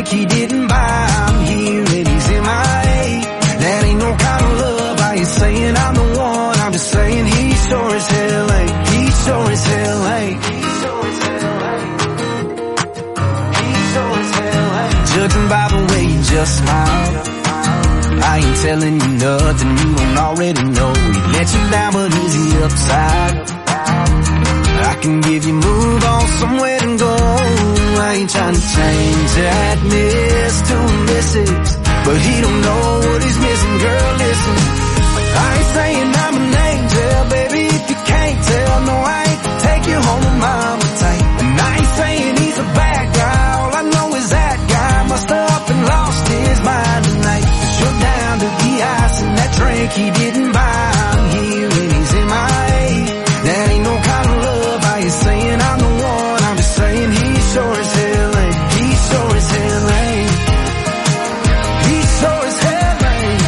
drink he didn't buy. I'm here and he's MIA. That ain't no kind of love. I ain't saying I'm the one. I'm just saying he sure as hell ain't. He sure as hell ain't. He sure as hell ain't. He sure as hell ain't. Judging by the way you just smiled, I ain't telling you nothing you don't already know. He let you down, but is he upside? I can give you move on somewhere to go. I ain't trying to change that miss to a missus, but he don't know what he's missing. Girl, listen, I ain't saying I'm an angel, baby, if you can't tell. No, I ain't take you home with mama tight. And I ain't saying he's a bad guy. All I know is that guy must have up and lost his mind tonight. 'Cause you're down to the ice and that drink he didn't buy. I'm here and he's MIA. That ain't no kind of love. I ain't saying I'm the one. I'm just saying he sure as hell ain't. He sure as hell ain't. He sure as hell ain't.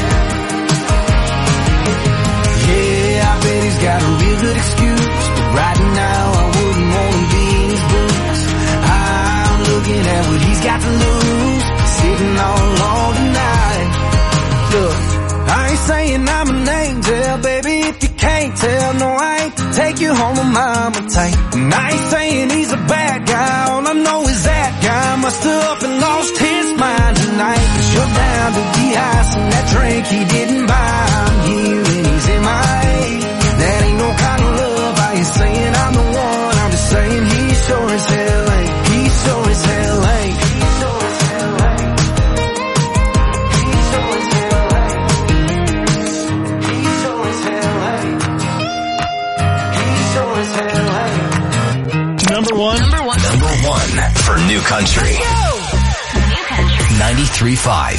Yeah, I bet he's got a real good excuse, but right now I wouldn't want to be in his boots. I'm looking at what he's got to lose, sitting all alone tonight. Look, I ain't saying I'm an angel, baby, if you can't tell. No, I ain't take you home with mama tight. And I ain't saying he's a bad guy. All I know is that guy must have up and lost his mind tonight. 'Cause you're down to the ice and that drink he didn't buy. I'm here and he's MIA. That ain't no kind of love. I ain't saying I'm the one. I'm just saying he sure as hell ain't. He sure as hell ain't. He sure as hell ain't. He sure as hell ain't. He sure as hell ain't. He sure as hell ain't. Number one for New Country. New Country 93.5.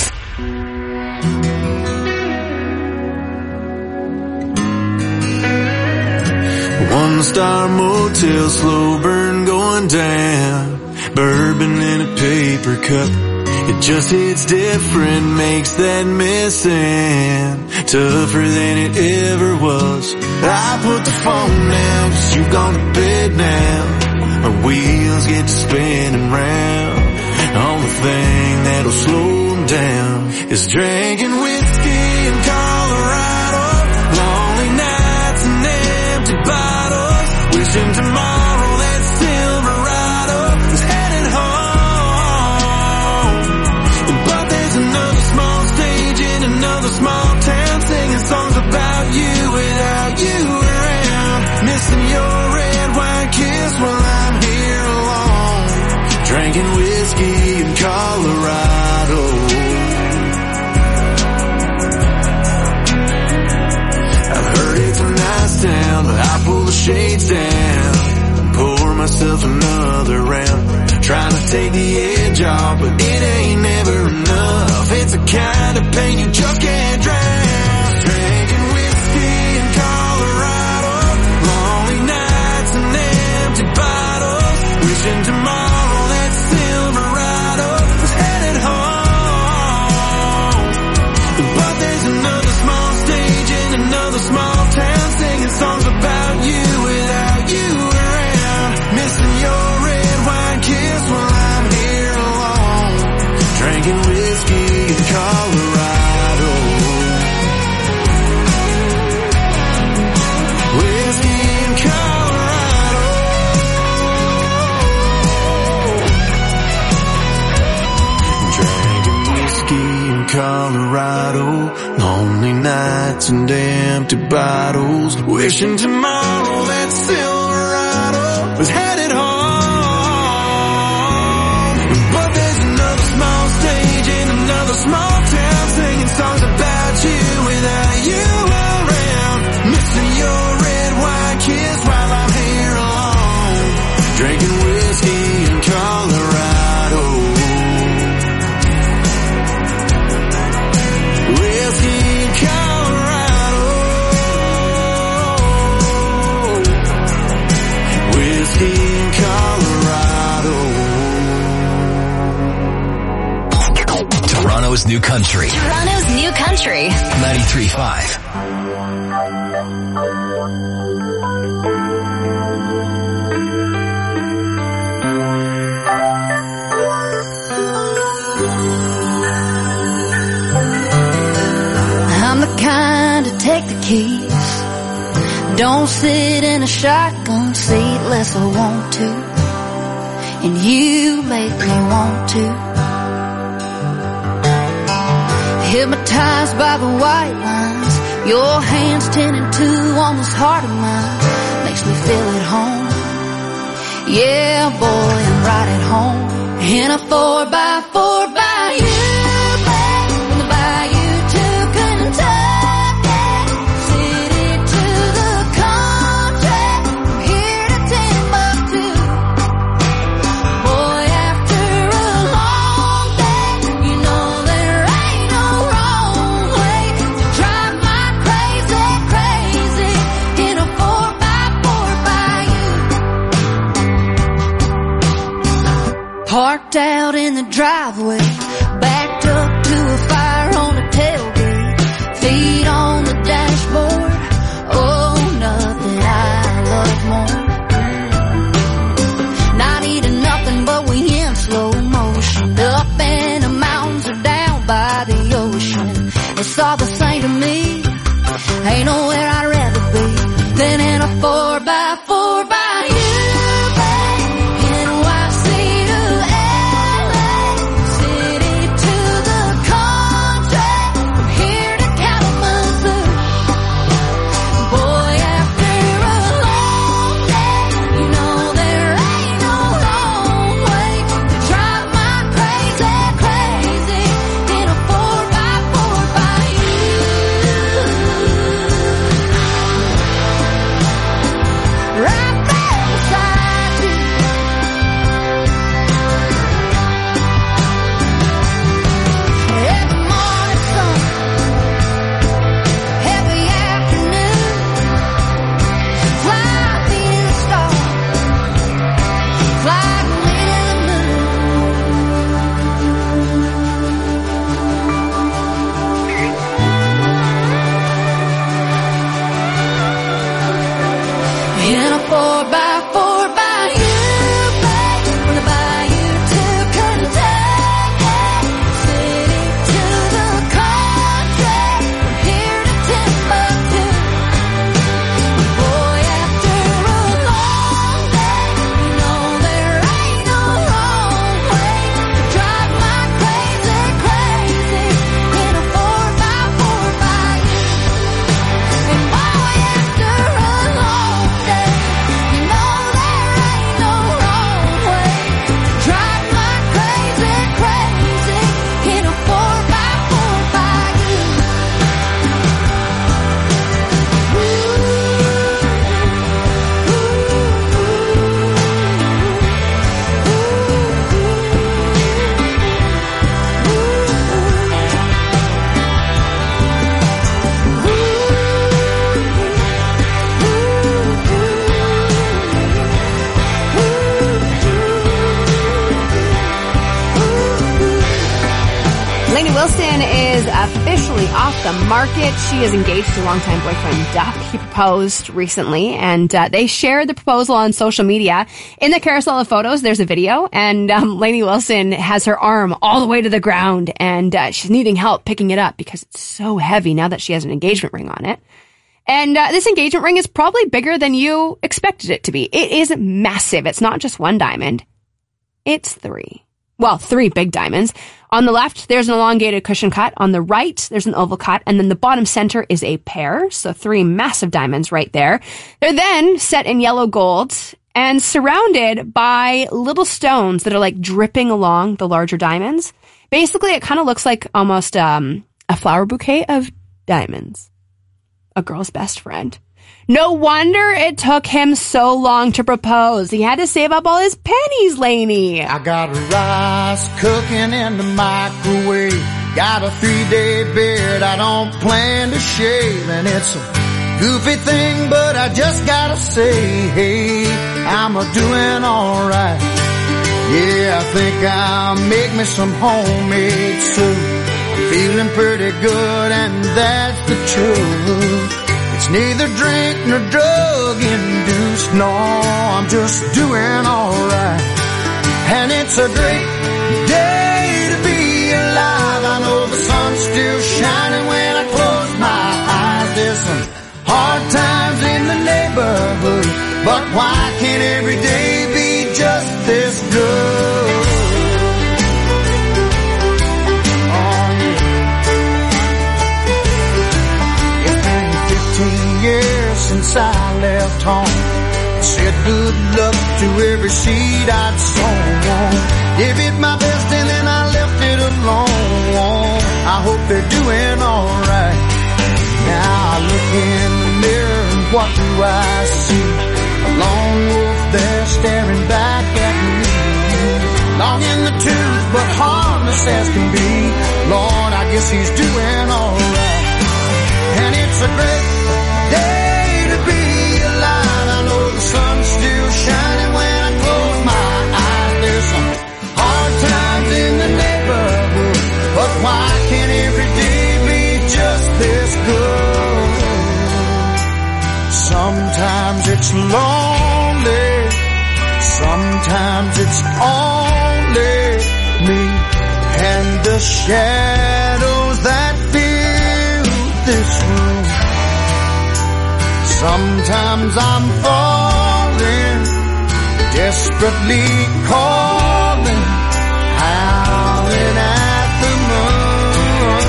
One-star motel, slow burn going down. Bourbon in a paper cup. It just hits different, makes that missing tougher than it ever was. I put the phone down 'cause you've gone to bed now. Our wheels get to spinning round. Only thing that'll slow them down is drinking whiskey in Colorado. Lonely nights and empty bottles. Wishing tomorrow that Silverado was headed home. But there's another small stage in another small town, singing songs about you without you around. Missing your red wine kiss while I'm here alone. Drinking whiskey in Colorado. I've heard it's a nice town, but I pull the shades down and pour myself another round. Trying to take the edge off, but it ain't never enough. It's a kind of pain you just can't drown. Drinking whiskey in Colorado. Lonely nights and empty bottles. Wishing tomorrow that Silverado was headed home. But there's another small stage in another small town, singing songs about you without you around. Missing your red wine kiss while I'm here alone. Drinking whiskey in Colorado. Whiskey in Colorado. Drinking whiskey in Colorado. Lonely nights and empty bottles. Wishing tomorrow that Silverado was headed home. But there's another small stage in another small town, singing songs about you without you around. Missing your red wine kiss while I'm here alone. Drinking whiskey in Colorado. Whiskey in Colorado. Whiskey in Colorado. Toronto's New Country. Toronto's New Country 93.5. Won't sit in a shotgun seat unless I want to, and you make me want to. Hypnotized by the white lines, your hands 10 and 2 on this heart of mine, makes me feel at home. Yeah, boy, I'm right at home in a 4x4 by you, babe, from the bayou to Kentucky, city to the country, from here to Timbuktu. Boy, after a long day, you know there ain't no wrong way to drive my crazy, crazy in a 4x4 by you. Parked out in the driveway, backed up to a fire on the tailgate, feet on the dashboard. Oh, nothing I love more. Not eating nothing, but we in slow motion, up in the mountains or down by the ocean. It's all the same to me. Ain't nowhere I'd rather be than in a 4x4 by you. The market. She is engaged to longtime boyfriend Duff. He proposed recently, and they shared the proposal on social media. In the carousel of photos, there's a video, and Lainey Wilson has her arm all the way to the ground, and she's needing help picking it up because it's so heavy now that she has an engagement ring on it. And this engagement ring is probably bigger than you expected it to be. It is massive. It's not just one diamond. It's 3. Well, 3 big diamonds. On the left, there's an elongated cushion cut. On the right, there's an oval cut. And then the bottom center is a pair. So 3 massive diamonds right there. They're then set in yellow gold and surrounded by little stones that are like dripping along the larger diamonds. Basically, it kind of looks like almost a flower bouquet of diamonds. A girl's best friend. No wonder it took him so long to propose. He had to save up all his pennies, Lainey. I got rice cooking in the microwave. Got a 3-day beard I don't plan to shave. And it's a goofy thing, but I just gotta say, hey, I'm doing alright. Yeah, I think I'll make me some homemade soup. I'm feeling pretty good, and that's the truth. It's neither drink nor drug induced, no, I'm just doing alright. And it's a great day to be alive. I know the sun's still shining when I close my eyes. There's some hard times in the neighborhood, good luck to every seed I'd sown. Gave it my best and then I left it alone. I hope they're doing alright. Now I look in the mirror and what do I see? A lone wolf there staring back at me. Long in the tooth but harmless as can be. Lord, I guess he's doing alright. And it's a great day to be alive. I know the sun's still shining when I close my eyes. There's some hard times in the neighborhood, but why can't every day be just this good? Sometimes it's lonely, sometimes it's only me and the shadows that fill this room. Sometimes I'm falling, desperately calling, howling at the moon.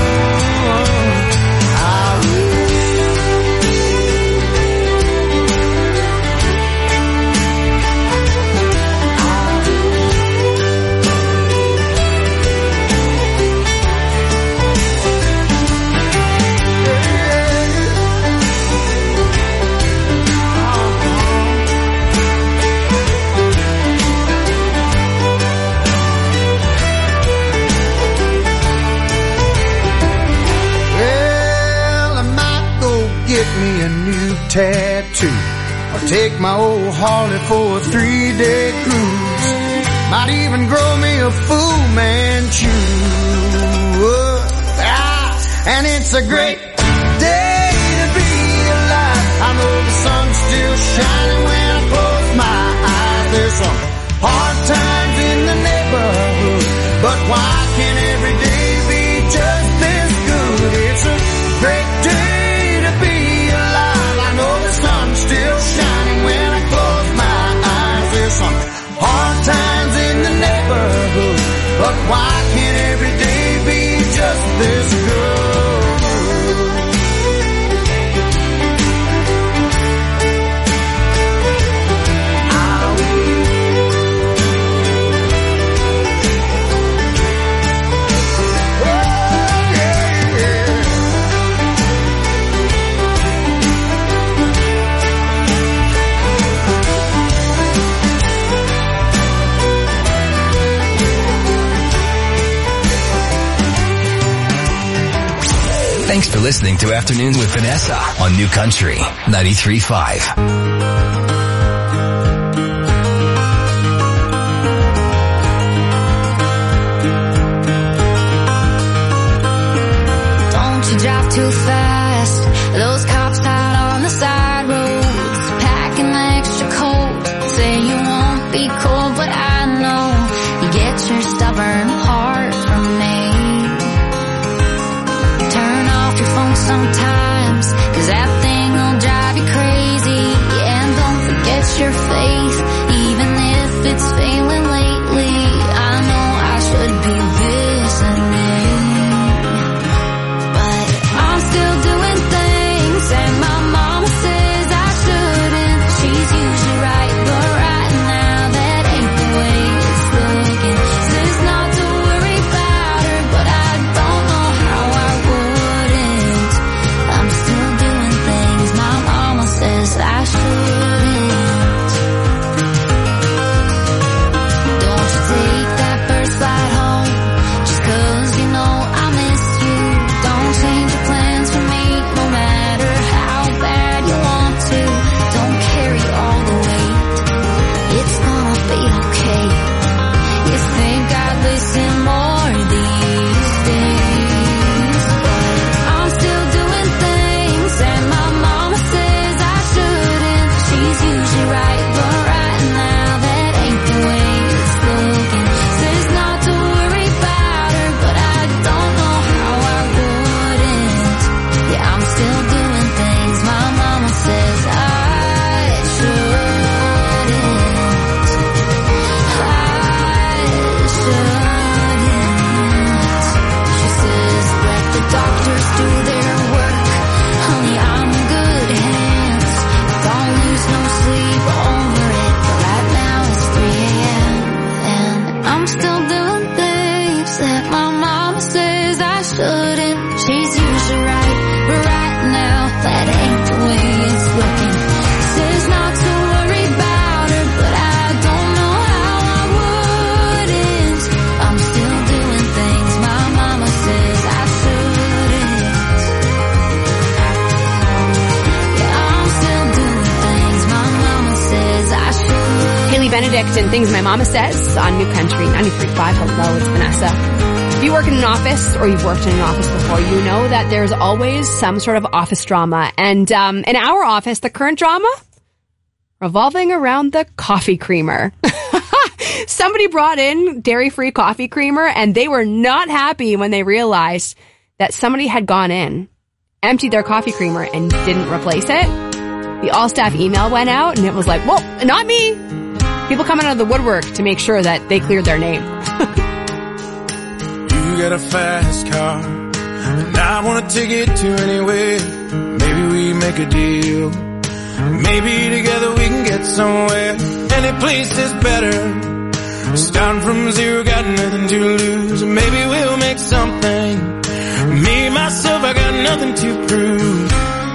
Get me a new tattoo, or take my old Harley for a 3-day cruise. Might even grow me a Fu Manchu. And it's a great day to be alive. I know the sun's still shining when I close my eyes. There's some hard times in the neighborhood, but why can't every day be just this good? It's a great day. Still shining when I close my eyes. There's some hard times in the neighborhood, but why can't every day be just this good? Thanks for listening to Afternoons with Vanessa on New Country 93.5. Don't you drive too fast. Those cops out on the side roads, packing extra coat. Say you won't be cold, but I know you get your stubborn heart from me. Turn off your phone sometimes, 'cause that thing will drive you crazy. And don't forget your faith, even if it's failing lately. I know I should be listening, but I'm still doing things, and my mama says I shouldn't. She's usually right, but right now that ain't the way it's looking. Says not to worry about her, but I don't know how I wouldn't. Perfect and Things My Mama Says on New Country 93.5. Hello, it's Vanessa. If you work in an office or you've worked in an office before, you know that there's always some sort of office drama. And in our office, the current drama revolving around the coffee creamer. Somebody brought in dairy-free coffee creamer, and they were not happy when they realized that somebody had gone in, emptied their coffee creamer, and didn't replace it. The all-staff email went out, and it was like, well, not me. People coming out of the woodwork to make sure that they cleared their name. You got a fast car, and I want to take it to anywhere. Maybe we make a deal. Maybe together we can get somewhere. Any place is better. Starting from zero, got nothing to lose. Maybe we'll make something. Me, myself, I got nothing to prove.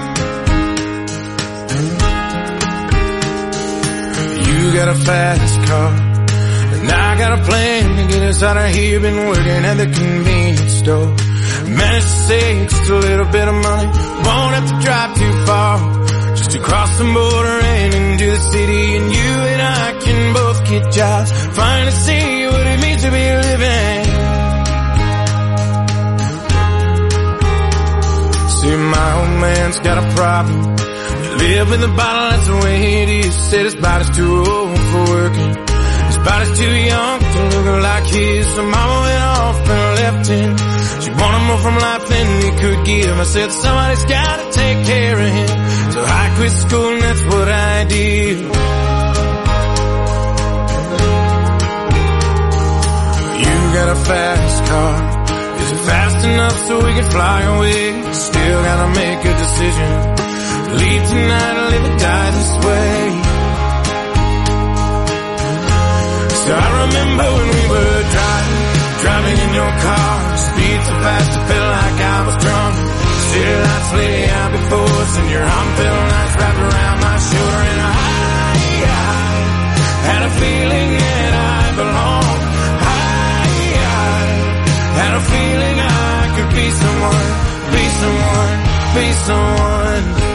You got a fast car, and I got a plan to get us out of here. Been working at the convenience store. Managed to save just a little bit of money. Won't have to drive too far, just to cross the border and into the city. And you and I can both get jobs, finally see what it means to be living. See, my old man's got a problem. Live with a bottle, that's the way it is. Said his body's too old for working. His body's too young to look like his. So mama went off and left him. She wanted more from life than he could give. I said somebody's gotta take care of him. So I quit school and that's what I did. You got a fast car. Is it fast enough so we can fly away? Still gotta make a decision. Leave tonight or live or die this way. So I remember when we were driving in your car. Speed so fast it felt like I was drunk. City lights lay out before us, and your arm felt nice wrapped around my shoulder. And I had a feeling that I belonged. I had a feeling I could be someone, be someone, be someone.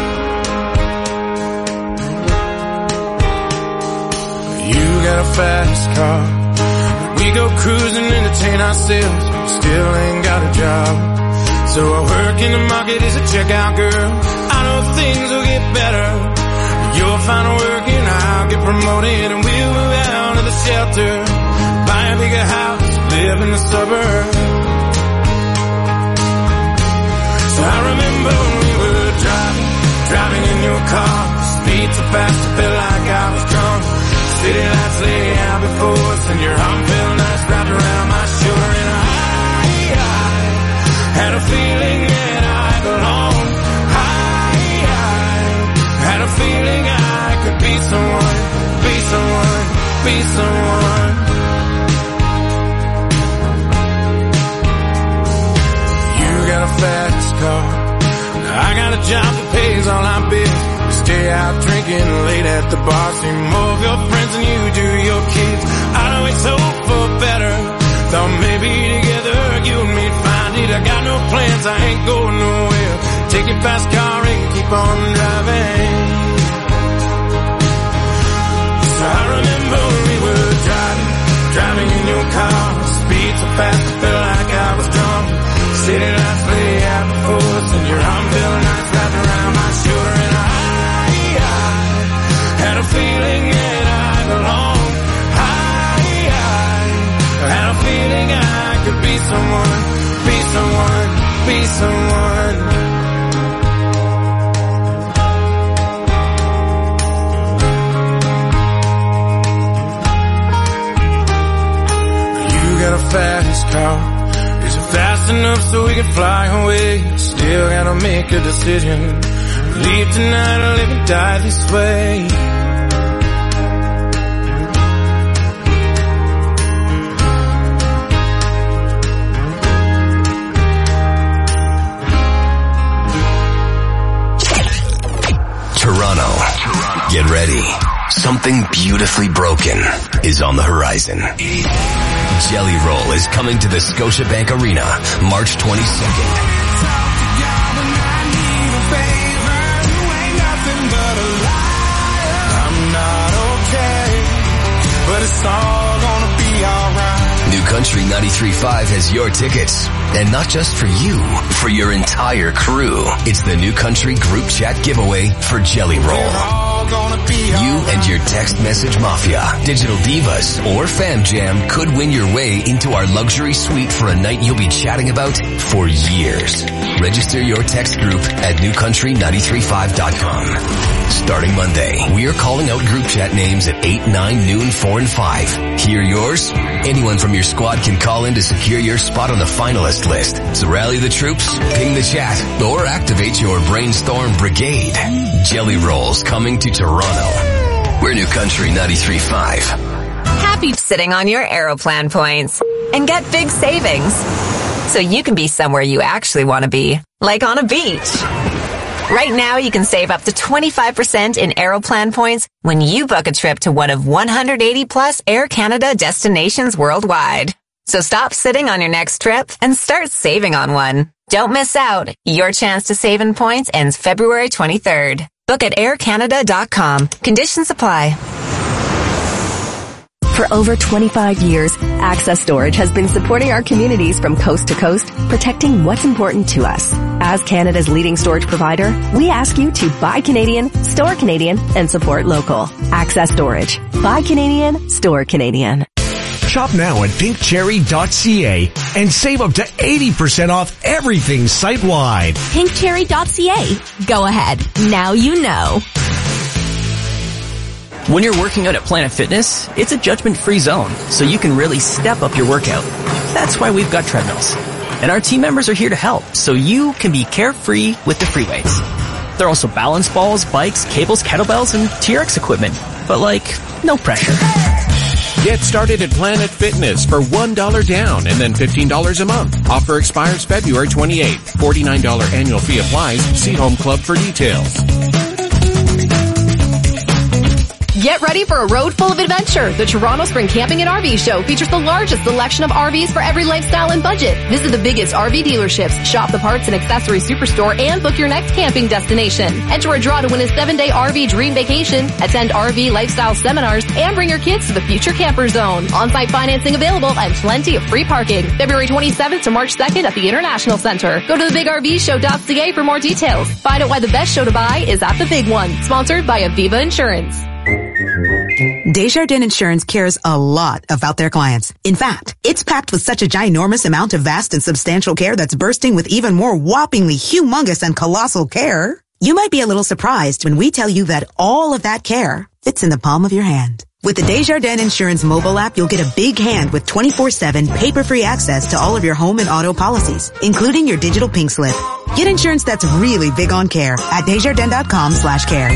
You got a fast car. We go cruising, entertain ourselves. Still ain't got a job. So I work in the market as a checkout girl. I know things will get better. You'll find work and I'll get promoted, and we'll move out of the shelter, buy a bigger house, live in the suburbs. So I remember when we were driving in your car. Speed so fast it felt like I was drunk. City lights lay out before us, and your arm felt nice wrapped around my shoulder. And I had a feeling that I belonged. I had a feeling I could be someone, be someone, be someone. You got a fast car. I got a job that pays all our bills. Stay out drinking late at the bar. See more of your friends than you do your kids. I'd always hope for better. Thought maybe together you and me'd find it. I got no plans, I ain't going nowhere. Take your fast car and keep on driving. So I remember when we were driving in your car. Speed so fast it felt like I was drunk. City lights lay out before us, and your arm felt nice wrapped around my shoulder. And I had a feeling that I belonged. I had a feeling I could be someone, be someone, be someone. You got a fast car. Is it fast enough so we can fly away? Still gotta make a decision. Leave tonight or live and die this way. Toronto, get ready. Something beautifully broken is on the horizon. Jelly Roll is coming to the Scotiabank Arena March 22nd. I'm not okay, but it's all gonna be alright. New Country 93.5 has your tickets. And not just for you, for your entire crew. It's the New Country Group Chat giveaway for Jelly Roll. You and your text message mafia, digital divas, or fam jam could win your way into our luxury suite for a night you'll be chatting about for years. Register your text group at newcountry935.com. Starting Monday, we are calling out group chat names at 8, 9, noon, 4, and 5. Hear yours? Anyone from your squad can call in to secure your spot on the finalist list. So rally the troops, ping the chat, or activate your brainstorm brigade. Jelly Rolls coming to Toronto. We're New Country 93.5. Happy sitting on your Aeroplan points and get big savings so you can be somewhere you actually want to be, like on a beach. Right now, you can save up to 25% in Aeroplan points when you book a trip to one of 180 plus Air Canada destinations worldwide. So stop sitting on your next trip and start saving on one. Don't miss out. Your chance to save in points ends February 23rd. Book at aircanada.com. Conditions apply. For over 25 years, Access Storage has been supporting our communities from coast to coast, protecting what's important to us. As Canada's leading storage provider, we ask you to buy Canadian, store Canadian, and support local. Access Storage. Buy Canadian, store Canadian. Shop now at pinkcherry.ca and save up to 80% off everything site-wide. pinkcherry.ca. Go ahead. Now you know. When you're working out at Planet Fitness, it's a judgment-free zone, so you can really step up your workout. That's why we've got treadmills. And our team members are here to help, so you can be carefree with the free weights. There are also balance balls, bikes, cables, kettlebells, and TRX equipment. But no pressure. Get started at Planet Fitness for $1 down and then $15 a month. Offer expires February 28th. $49 annual fee applies. See Home Club for details. Get ready for a road full of adventure. The Toronto Spring Camping and RV Show features the largest selection of RVs for every lifestyle and budget. Visit the biggest RV dealerships, shop the parts and accessories superstore, and book your next camping destination. Enter a draw to win a 7-day RV dream vacation, attend RV lifestyle seminars, and bring your kids to the Future Camper Zone. On-site financing available and plenty of free parking. February 27th to March 2nd at the International Center. Go to thebigrvshow.ca for more details. Find out why the best show to buy is at the Big One. Sponsored by Aviva Insurance. Desjardins Insurance cares a lot about their clients. In fact, it's packed with such a ginormous amount of vast and substantial care that's bursting with even more whoppingly humongous and colossal care. You might be a little surprised when we tell you that all of that care fits in the palm of your hand. With the Desjardins Insurance mobile app, you'll get a big hand with 24/7 paper-free access to all of your home and auto policies, including your digital pink slip. Get insurance that's really big on care at Desjardins.com/care.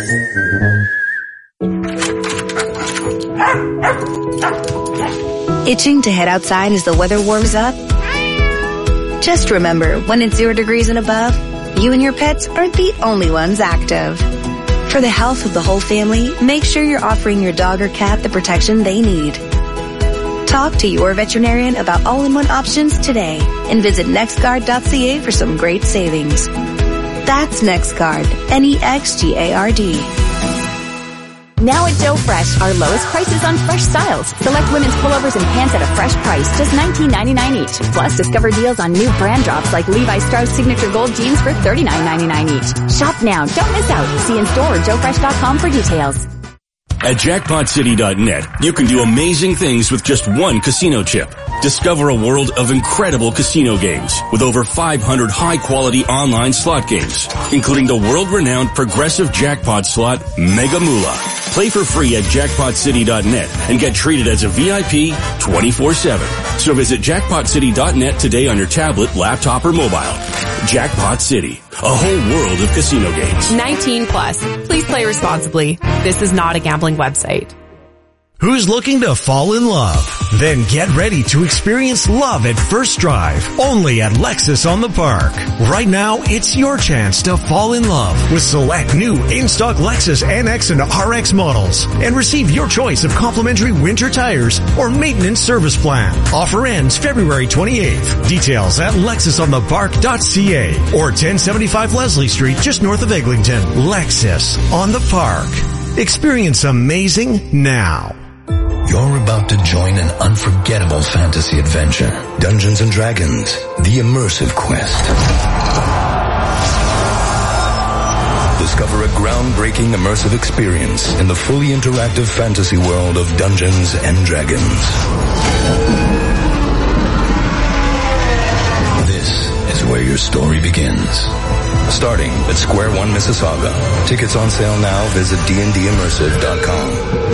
Itching to head outside as the weather warms up? Just remember, when it's 0 degrees and above, you and your pets aren't the only ones active. For the health of the whole family, make sure you're offering your dog or cat the protection they need. Talk to your veterinarian about all-in-one options today and visit nextguard.ca for some great savings. That's NextGuard, NEXGARD. Now at Joe Fresh, our lowest prices on fresh styles. Select women's pullovers and pants at a fresh price, just $19.99 each. Plus, discover deals on new brand drops like Levi Strauss Signature Gold Jeans for $39.99 each. Shop now. Don't miss out. See in store or joefresh.com for details. At JackpotCity.net, you can do amazing things with just one casino chip. Discover a world of incredible casino games with over 500 high-quality online slot games, including the world-renowned progressive jackpot slot Mega Moolah. Play for free at JackpotCity.net and get treated as a VIP 24/7. So visit JackpotCity.net today on your tablet, laptop, or mobile. Jackpot City, a whole world of casino games. 19 plus. Please play responsibly. This is not a gambling website. Who's looking to fall in love? Then get ready to experience love at first drive, only at Lexus on the Park. Right now, it's your chance to fall in love with select new in-stock Lexus NX and RX models and receive your choice of complimentary winter tires or maintenance service plan. Offer ends February 28th. Details at lexusonthepark.ca or 1075 Leslie Street, just north of Eglinton. Lexus on the Park. Experience amazing now. Your You're about to join an unforgettable fantasy adventure. Dungeons & Dragons, the immersive quest. Discover a groundbreaking immersive experience in the fully interactive fantasy world of Dungeons & Dragons. This is where your story begins. Starting at Square One, Mississauga. Tickets on sale now. Visit dndimmersive.com.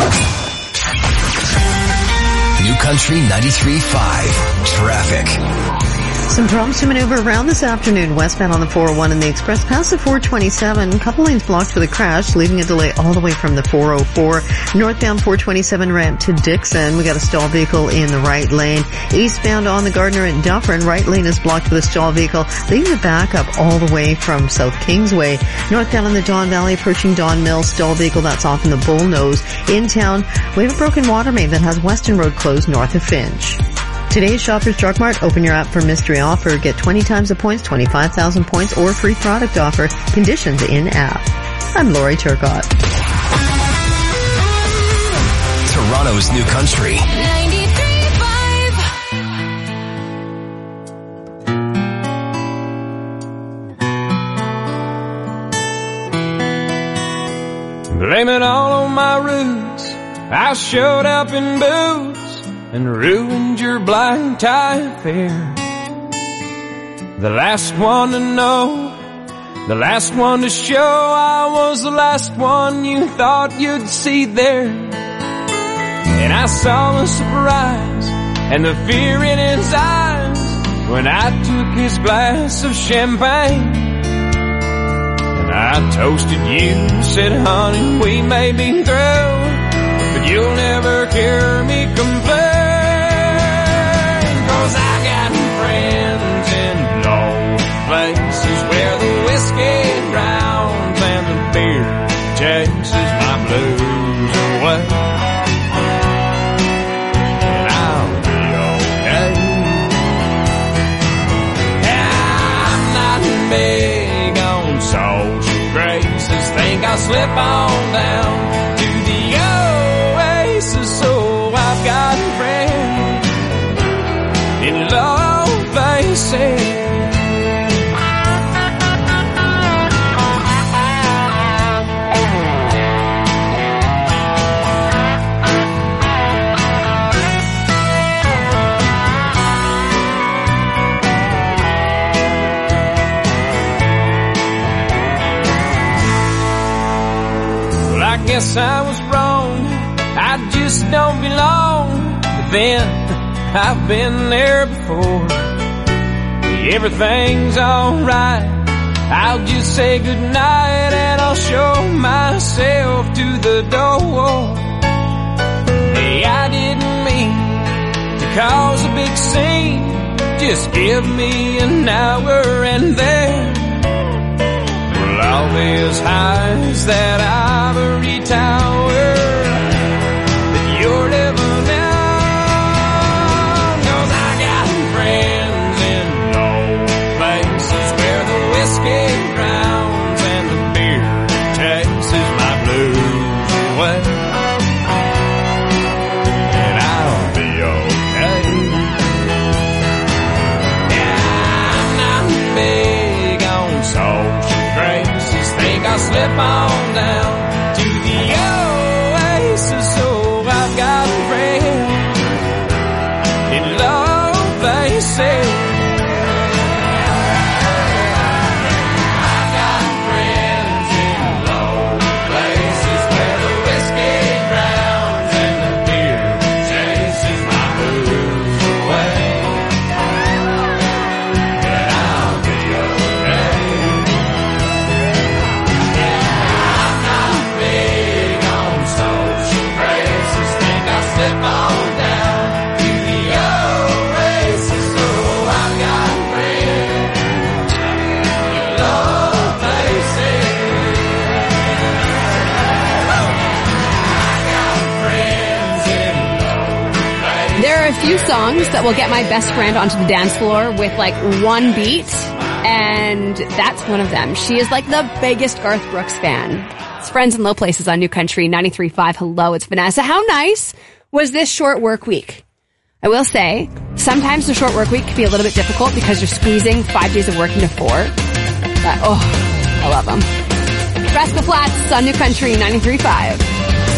New Country 93.5 Traffic. Some problems to maneuver around this afternoon. Westbound on the 401 and the Express past the 427. Couple lanes blocked for the crash, leaving a delay all the way from the 404. Northbound 427 ramp to Dixon. We got a stall vehicle in the right lane. Eastbound on the Gardner at Dufferin. Right lane is blocked with a stall vehicle, leaving the backup all the way from South Kingsway. Northbound on the Don Valley approaching Don Mills. Stall vehicle that's off in the Bullnose. In town, we have a broken water main that has Weston Road closed north of Finch. Today's Shoppers Drug Mart. Open your app for mystery offer. Get 20 times the points, 25,000 points, or free product offer. Conditions in app. I'm Lori Turcott. Toronto's New Country. 93.5. Blame it all on my roots. I showed up in boots and ruined your black tie affair. The last one to know, the last one to show, I was the last one you thought you'd see there. And I saw the surprise and the fear in his eyes when I took his glass of champagne. And I toasted you, said, honey, we may be through, but you'll never hear me complain. 'Cause I got friends in low places where the whiskey drowns and the beer chases my blues away. And I'll be okay. I'm not big on social graces. Think I'll slip on down to the Oasis. So I've got friends in low places. Well, I guess I was wrong. I just don't belong. But then I've been there before. Everything's alright. I'll just say goodnight and I'll show myself to the door. Hey, I didn't mean to cause a big scene. Just give me an hour and then we'll all be as high as that ivory tower that you're living in. Friends in low places where the whiskey drowns and the beer chases my blues away. And I'll be okay. Yeah, I'm not big on social graces. Think I'll slip on down to the Oasis. So I've got friends in low places. I've got friends in low places where the whiskey drowns and the beer chases my blues away. But I'll be okay. Yeah, I'm not big on social graces. Think I'll slip on down to the Oasis. So I've got friends in low places. I got friends in low places. There are a few songs that will get my best friend onto the dance floor with like one beat, and that's one of them. She is like the biggest Garth Brooks fan. It's Friends in Low Places on New Country 93.5. Hello, it's Vanessa. How nice was this short work week. I will say, sometimes the short work week can be a little bit difficult because you're squeezing 5 days of work into 4. But, I love them. Rascal Flatts on New Country 93.5.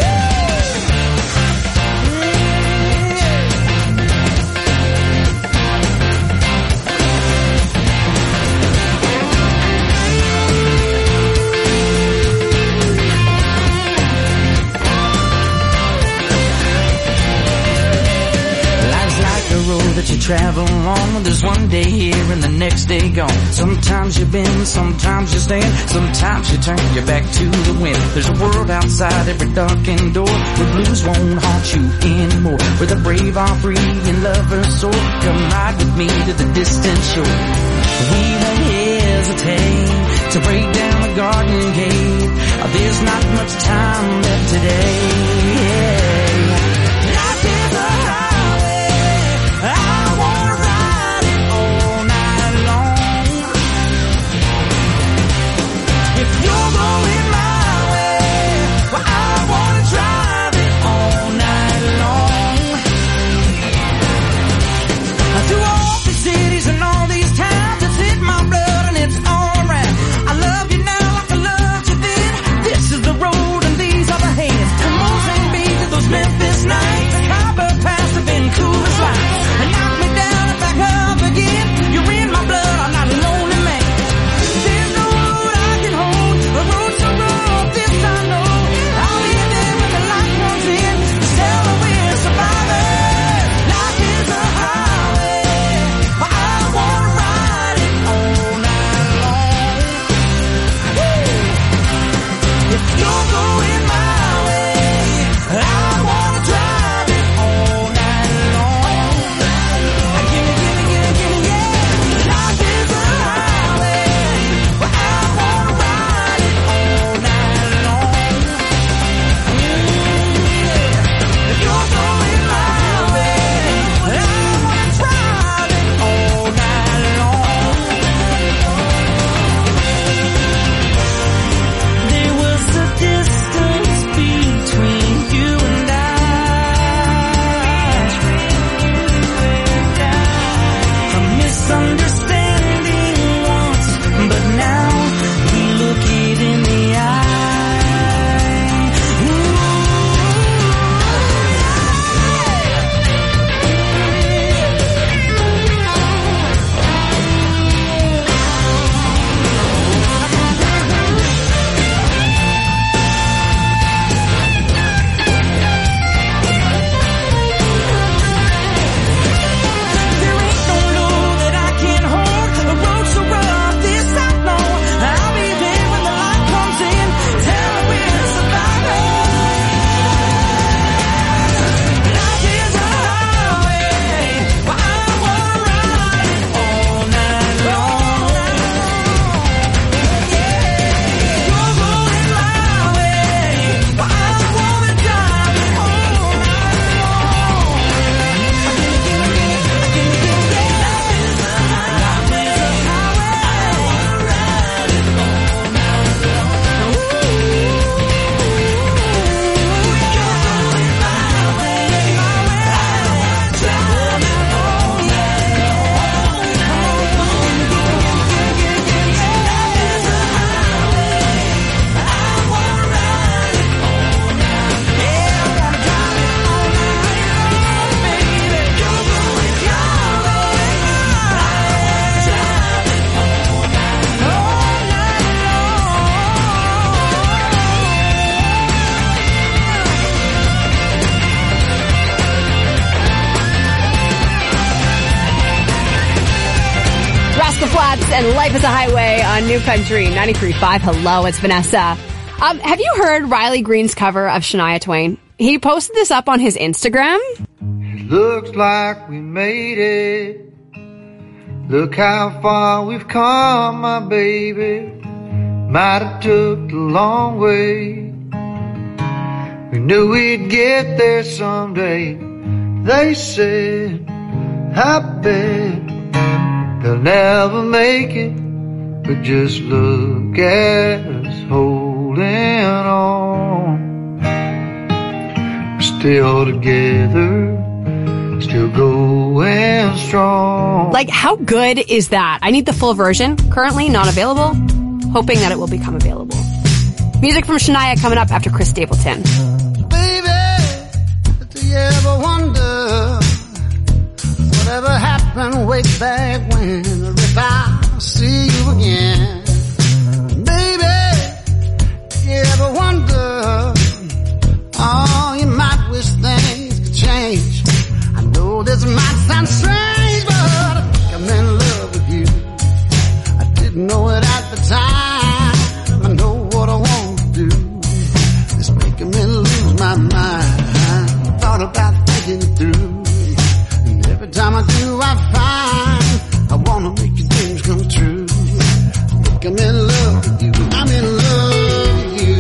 That you travel on. There's one day here and the next day gone. Sometimes you bend, sometimes you stand, sometimes you turn your back to the wind. There's a world outside every darkened door where blues won't haunt you anymore, where the brave are free and lovers soar. Come ride with me to the distant shore. We won't hesitate to break down the garden gate. There's not much time left today. Life is a highway. I wanna ride it all night long. If you're going my way, well, I wanna drive it all night long. Through all the cities and all these towns, it's hit my blood and it's all around. I love you now like I loved you then. This is the road and these are the hands. Come on, sing me to those Memphis nights. The copper past have been cool as lights. And knock me down and back up again. You're in my blood, I'm not a lonely man. There's no road I can hold. The road's so rough, this I know. I'll be there when the light comes in. Tell me we're survivors. Life is a highway. I wanna ride it all night long. Woo! If you're going my way, I wanna drive it all night long. Gimme, yeah. Life is a highway. I wanna ride it all night long. If you're going my way, I wanna drive it all night long. There was a distance between you and I. A misunderstanding once, but now we look it in the eye. There ain't no love that I can't hold. The road's so rough, this I know. I'll be there when the light comes in. Tell me we're survivors. Life is a highway. Well, I wanna ride it all night long. You're going my way. Well, I wanna drive it all night long. Rascal Flatts and Life is a Highway on New Country 93.5. Hello, it's Vanessa. Have you heard Riley Green's cover of Shania Twain? He posted this up on his Instagram. Looks like we made it. Look how far we've come, my baby. Might have took the long way. We knew we'd get there someday. They said, I bet they'll never make it. But just look at us holding on. We're still together, still going strong. Like, how good is that? I need the full version. Currently not available. Hoping that it will become available. Music from Shania coming up after Chris Stapleton. Baby, do you ever wonder whatever happened way back when? Or if I'll see you again? Baby, do you ever wonder? Oh, you might wish things could change. I know this might sound strange, but I think I'm in love with you. I didn't know it at the time. I know what I want to do. It's making me lose my mind. I thought about thinking it through. And every time I do, I find I want to make your dreams come true. I think I'm in love with you. I'm in love with you.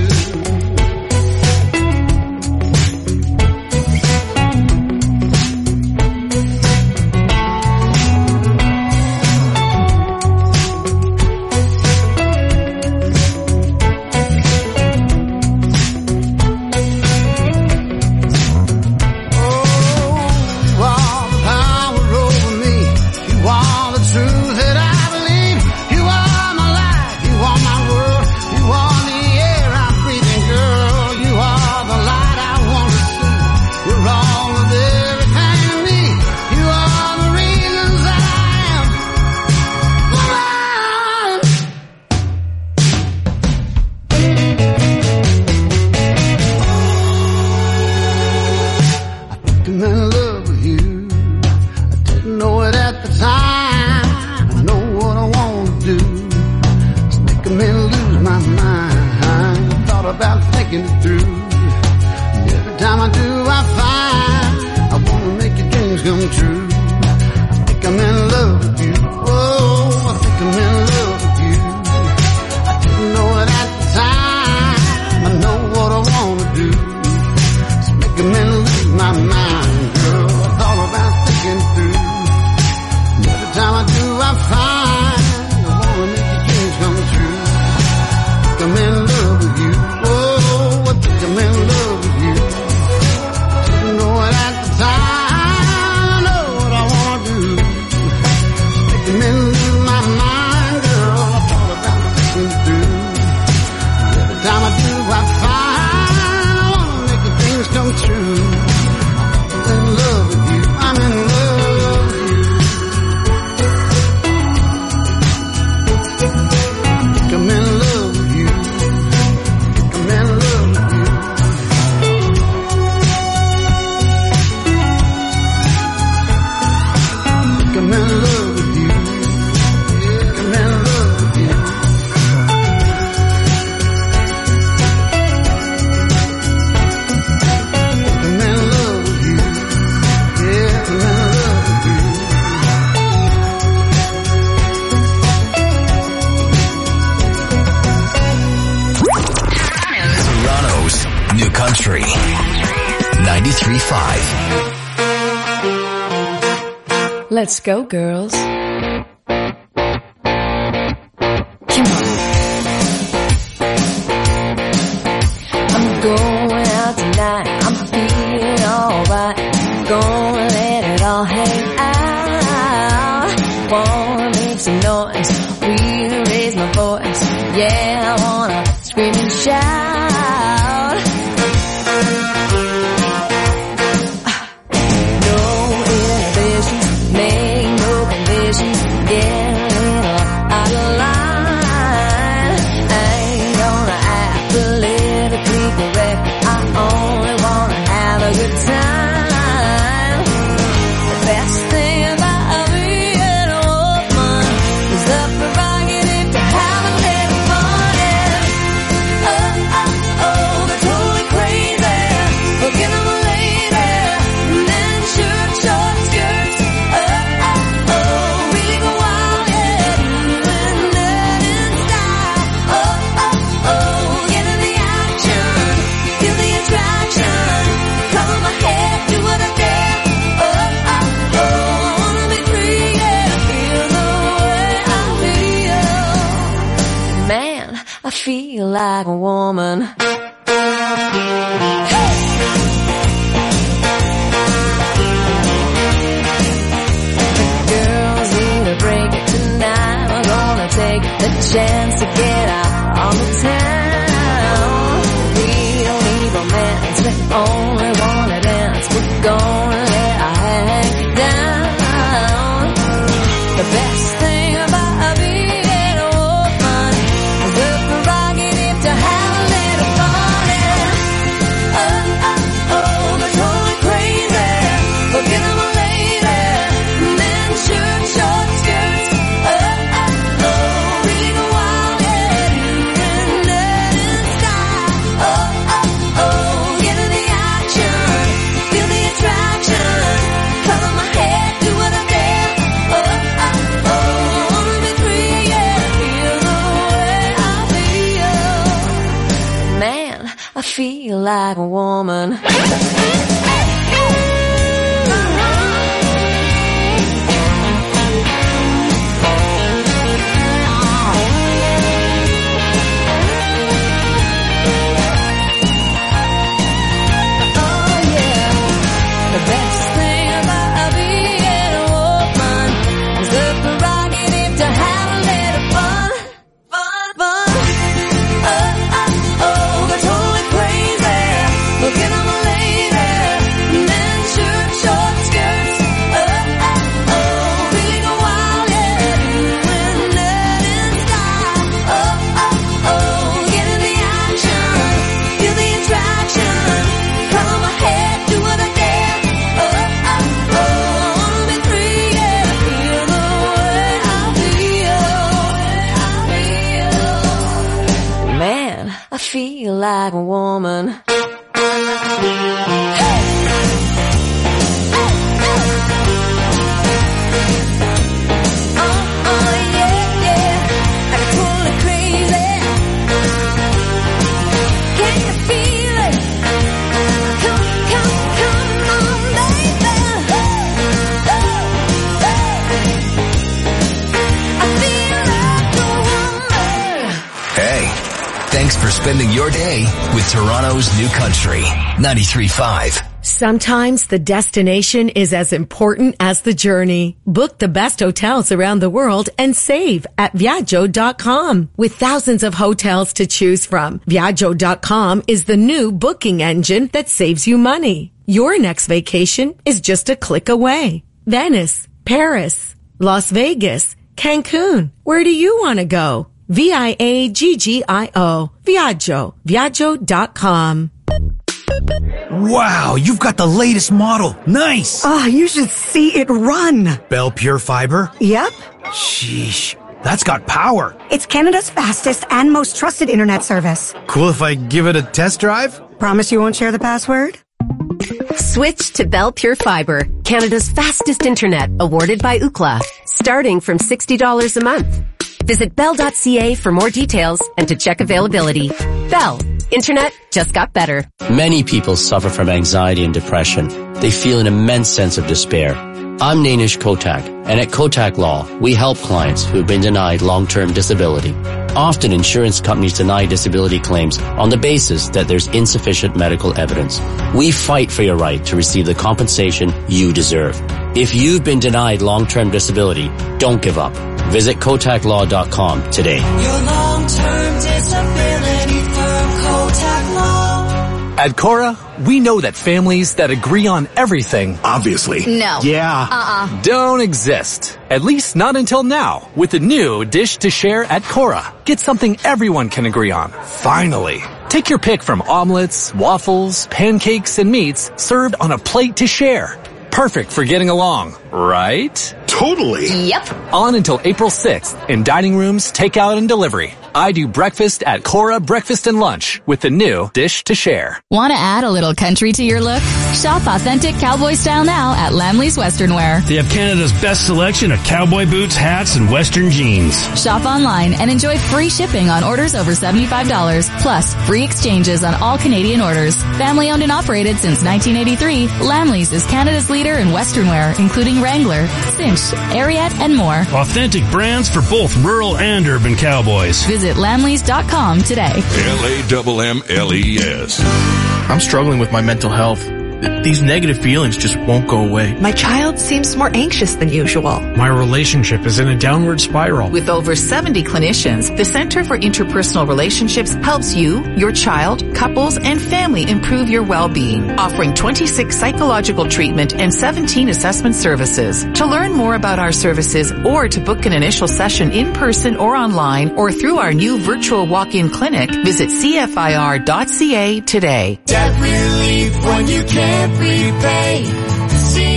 Country 93.5. Let's go, girls. Come on. I'm going out tonight. I'm feeling alright. Gonna let it all hang out. Wanna make some noise. Really raise my voice. Yeah, I wanna scream and shout. Like a woman. like a woman. I feel like a woman. Thanks for spending your day with Toronto's New Country 93.5. Sometimes the destination is as important as the journey. Book the best hotels around the world and save at Viaggio.com. With thousands of hotels to choose from, Viaggio.com is the new booking engine that saves you money. Your next vacation is just a click away. Venice, Paris, Las Vegas, Cancun. Where do you want to go? Viaggio. Viaggio. Viaggio.com. Wow, you've got the latest model. Nice. Oh, you should see it run. Bell Pure Fiber? Yep. Sheesh, that's got power. It's Canada's fastest and most trusted internet service. Cool if I give it a test drive? Promise you won't share the password? Switch to Bell Pure Fiber, Canada's fastest internet, awarded by Ookla, starting from $60 a month. Visit bell.ca for more details and to check availability. Bell. Internet just got better. Many people suffer from anxiety and depression. They feel an immense sense of despair. I'm Nainish Kotak, and at Kotak Law, we help clients who have been denied long-term disability. Often insurance companies deny disability claims on the basis that there's insufficient medical evidence. We fight for your right to receive the compensation you deserve. If you've been denied long-term disability, don't give up. Visit KotakLaw.com today. Your long-term disability firm, Kotak Law. At Cora, we know that families that agree on everything, obviously, no, yeah, don't exist. At least not until now, with the new Dish to Share at Cora. Get something everyone can agree on. Finally. Take your pick from omelets, waffles, pancakes, and meats served on a plate to share. Perfect for getting along, right? Totally. Yep. On until April 6th in dining rooms, takeout, and delivery. I do breakfast at Cora Breakfast and Lunch with the new Dish to Share. Want to add a little country to your look? Shop authentic cowboy style now at Lamley's Western Wear. They have Canada's best selection of cowboy boots, hats, and Western jeans. Shop online and enjoy free shipping on orders over $75, plus free exchanges on all Canadian orders. Family owned and operated since 1983, Lamley's is Canada's leader in Western wear, including Wrangler, Cinch, Ariat, and more. Authentic brands for both rural and urban cowboys. Visit Lamleys.com today. LAMMLES. I'm struggling with my mental health. These negative feelings just won't go away. My child seems more anxious than usual. My relationship is in a downward spiral. With over 70 clinicians, the Center for Interpersonal Relationships helps you, your child, couples, and family improve your well-being, offering 26 psychological treatment and 17 assessment services. To learn more about our services or to book an initial session in person or online or through our new virtual walk-in clinic, visit CFIR.ca today. Debt relief when you can't repay. See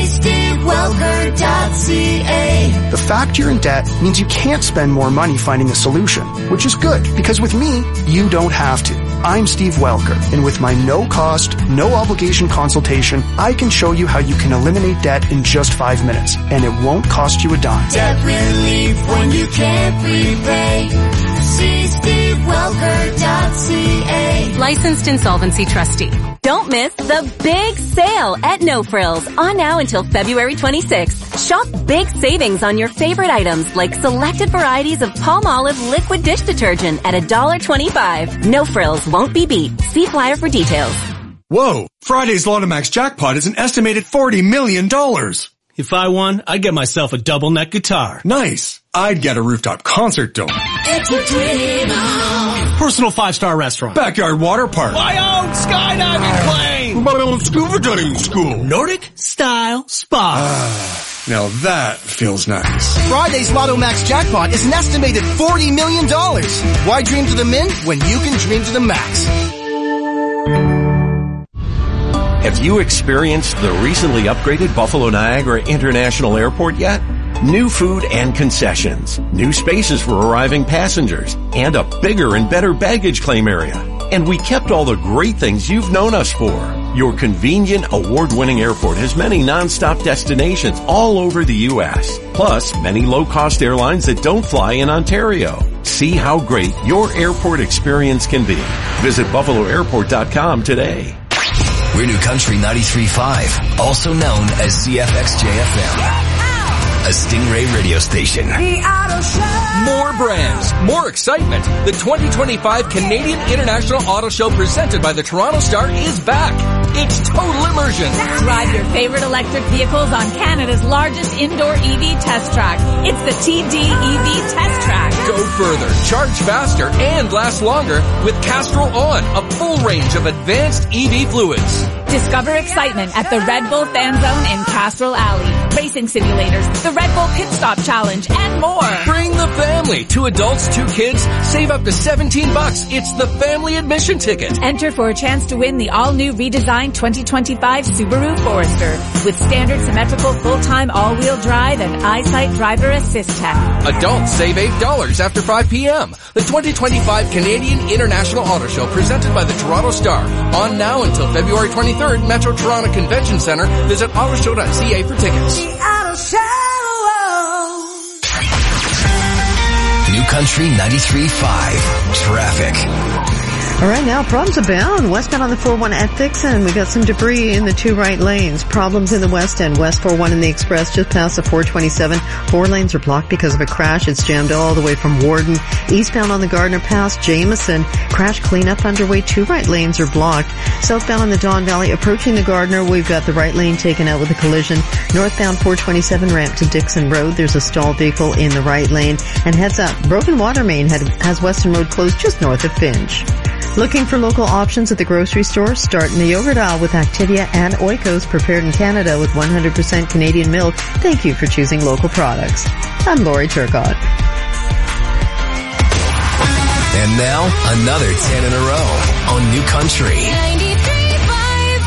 SteveWelker.ca. The fact you're in debt means you can't spend more money finding a solution, which is good because with me, you don't have to. I'm Steve Welker, and with my no-cost, no-obligation consultation, I can show you how you can eliminate debt in just 5 minutes, and it won't cost you a dime. Debt relief when you can't prepay. See SteveWelker.ca. Licensed insolvency trustee. Don't miss the big sale at No Frills on now until February 26th. Shop big savings on your favorite items like selected varieties of Palmolive liquid dish detergent at $1.25. No Frills won't be beat. See flyer for details. Whoa! Friday's Lotomax jackpot is an estimated $40 million. If I won, I'd get myself a double neck guitar. Nice. I'd get a rooftop concert dome. It's a dream on. Personal 5-star restaurant. Backyard water park. My own skydiving plane. My own scuba diving school. Nordic style spa. Now that feels nice. Friday's Lotomax jackpot is an estimated $40 million. Why dream to the min when you can dream to the max? Have you experienced the recently upgraded Buffalo Niagara International Airport yet? New food and concessions, new spaces for arriving passengers, and a bigger and better baggage claim area. And we kept all the great things you've known us for. Your convenient, award-winning airport has many non-stop destinations all over the U.S., plus many low-cost airlines that don't fly in Ontario. See how great your airport experience can be. Visit BuffaloAirport.com today. We're New Country 93.5, also known as CFXJFM. A Stingray radio station. More brands, more excitement. The 2025 Canadian International Auto Show presented by the Toronto Star is back. It's total immersion. Drive your favorite electric vehicles on Canada's largest indoor EV test track. It's the TD EV Test Track. Go further, charge faster, and last longer with Castrol On, a full range of advanced EV fluids. Discover excitement at the Red Bull Fan Zone in Castrol Alley. Racing simulators, the Red Bull Pit Stop Challenge, and more. Bring the family. 2 adults, 2 kids. Save up to $17. It's the family admission ticket. Enter for a chance to win the all-new redesigned 2025 Subaru Forester with standard symmetrical full-time all-wheel drive and EyeSight driver assist tech. Adults save $8 after 5 p.m. The 2025 Canadian International Auto Show presented by the Toronto Star. On now until February 23rd, Metro Toronto Convention Center. Visit autoshow.ca for tickets. New Country 93.5 Traffic. All right, now problems abound. Westbound on the 401 at Dixon. We got some debris in the 2 right lanes. Problems in the west end. West 401 in the express just past the 427. 4 lanes are blocked because of a crash. It's jammed all the way from Warden. Eastbound on the Gardner past Jameson. Crash cleanup underway. 2 right lanes are blocked. Southbound on the Don Valley approaching the Gardner. We've got the right lane taken out with a collision. Northbound 427 ramp to Dixon Road. There's a stalled vehicle in the right lane. And heads up, broken water main has Western Road closed just north of Finch. Looking for local options at the grocery store? Start in the yogurt aisle with Activia and Oikos, prepared in Canada with 100% Canadian milk. Thank you for choosing local products. I'm Lori Turcotte. And now, another 10 in a row on New Country 93.5.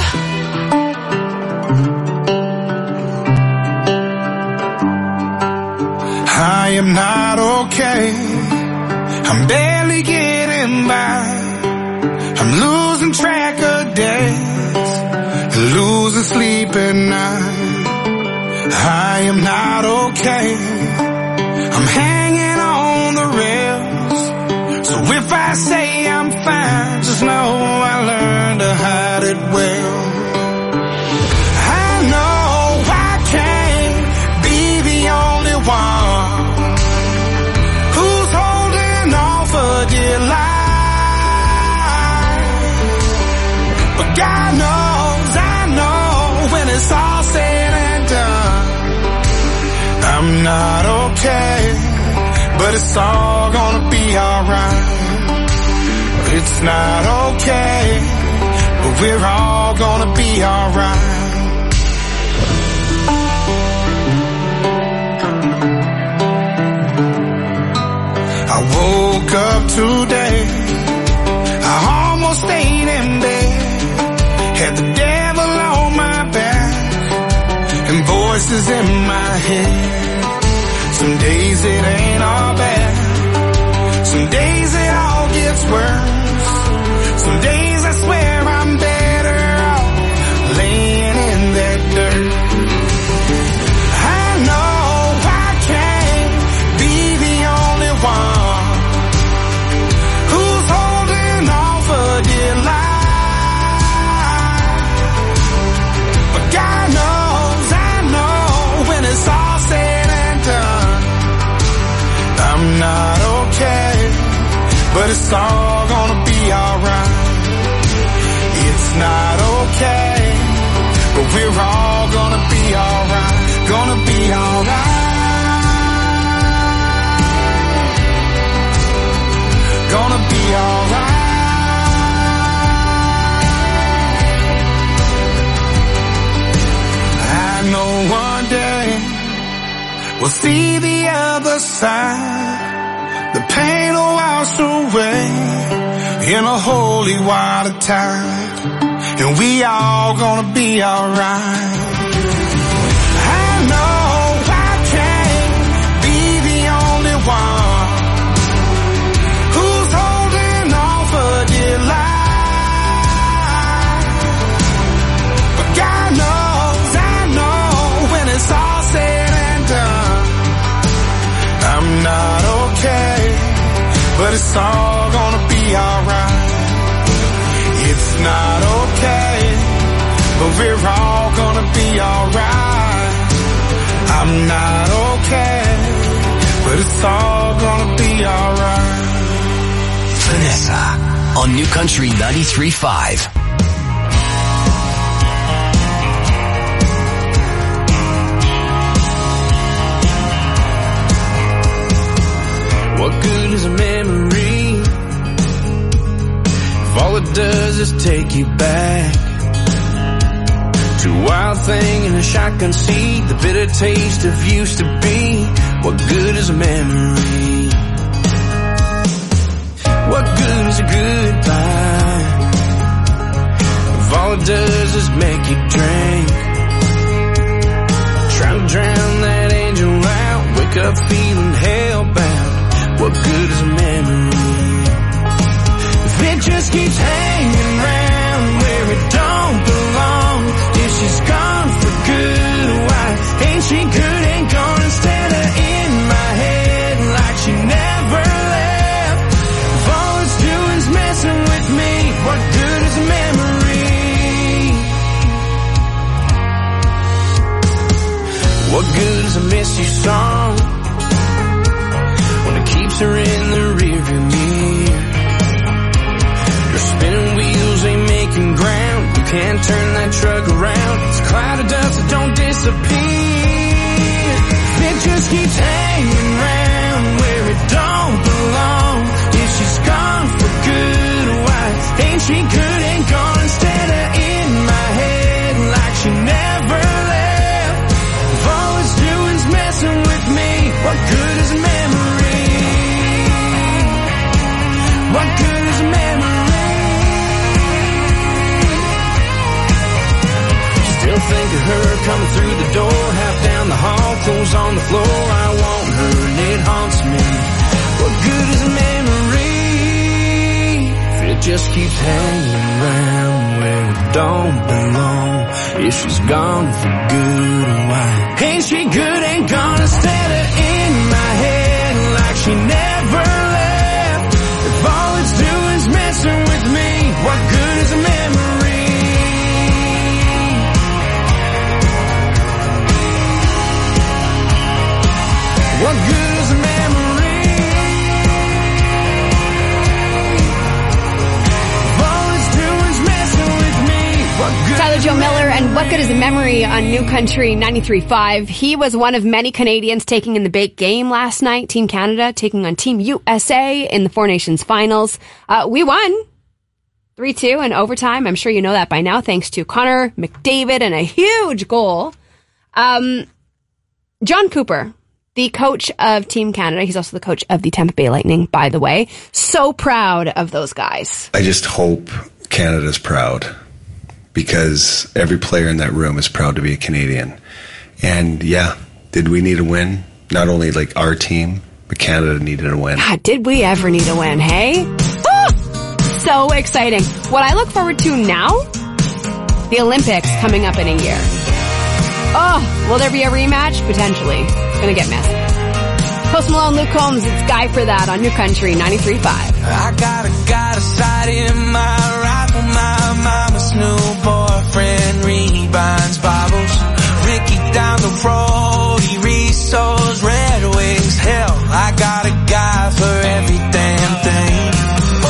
I am not okay. I'm barely getting by. I'm losing track of days, losing sleep at night. I am not okay. I'm hanging on the rails. So if I say I'm fine, just know I learned to hide it well. I know I can't be the only one who's holding on for dear life. God knows, I know, when it's all said and done, I'm not okay, but it's all gonna be alright. It's not okay, but we're all gonna be alright. I woke up today, I almost stayed in bed. Had the devil on my back and voices in my head. Some days it ain't all bad. Some days it all gets worse. Some days I swear I'm better off laying in that dirt. I know I can't be the only one who's holding on for dear life. But God knows, I know, when it's all said and done, I'm not okay, but it's all gonna be alright. It's not okay, but we're all gonna be alright. Gonna be alright. Gonna be alright. I know one day we'll see the other side. The pain will wash away in a holy water tide, and we all gonna be alright. I know I can't be the only one who's holding on for dear life. But God knows, I know, when it's all said and done, I'm not okay, but it's all gonna be alright. It's not okay, but we're all gonna be alright. I'm not okay, but it's all gonna be alright. Vanessa on New Country 93.5. What good is a memory if all it does is take you back to a wild thing in a shotgun seat, the bitter taste of used to be? What good is a memory? What good is a goodbye if all it does is make you drink? Trying to drown that angel out, wake up feeling hellbound. What good is a memory if it just keeps hanging around where it don't belong? If she's gone for good, why ain't she good and gone instead of in my head like she never left? If all it's doing's messing with me, what good is a memory? What good is a miss you song when it keeps her in the rearview mirror? Your spinning wheels ain't making ground, you can't turn that truck around. It's a cloud of dust that don't disappear. It just keeps hanging around where it don't belong. If she's gone for good, why ain't she good and gone instead of in my head like she never left? If all it's doing's messing with me, what good is a memory? What good is a memory? Still think of her coming through the door, half down the hall, clothes on the floor. I want her and it haunts me. What good is a memory if it just keeps hanging around where it don't belong? If she's gone for good, why ain't she good and gone instead of in my head like she never left? If all it's doing's messing with me, what good is a memory? What good is a memory? If all it's doing's messing with me, what good? Tyler Joe Miller and What Good is a Memory on New Country 93.5. He was one of many Canadians taking in the big game last night. Team Canada taking on Team USA in the Four Nations finals. We won 3-2 in overtime. I'm sure you know that by now, thanks to Connor McDavid and a huge goal. John Cooper, the coach of Team Canada. He's also the coach of the Tampa Bay Lightning, by the way. So proud of those guys. I just hope Canada's proud, because every player in that room is proud to be a Canadian. And yeah, did we need a win? Not only like our team, but Canada needed a win. God, did we ever need a win, hey? So exciting. What I look forward to now? The Olympics coming up in a year. Oh, will there be a rematch? Potentially. It's gonna get messy. Post Malone, Luke Combs, it's Guy for That on New Country 93.5. I got a sight in my rifle, my mama's new boyfriend rebinds Bibles. Ricky down the road, he resows Red Wings. Hell, I got a guy for every damn thing. Oh,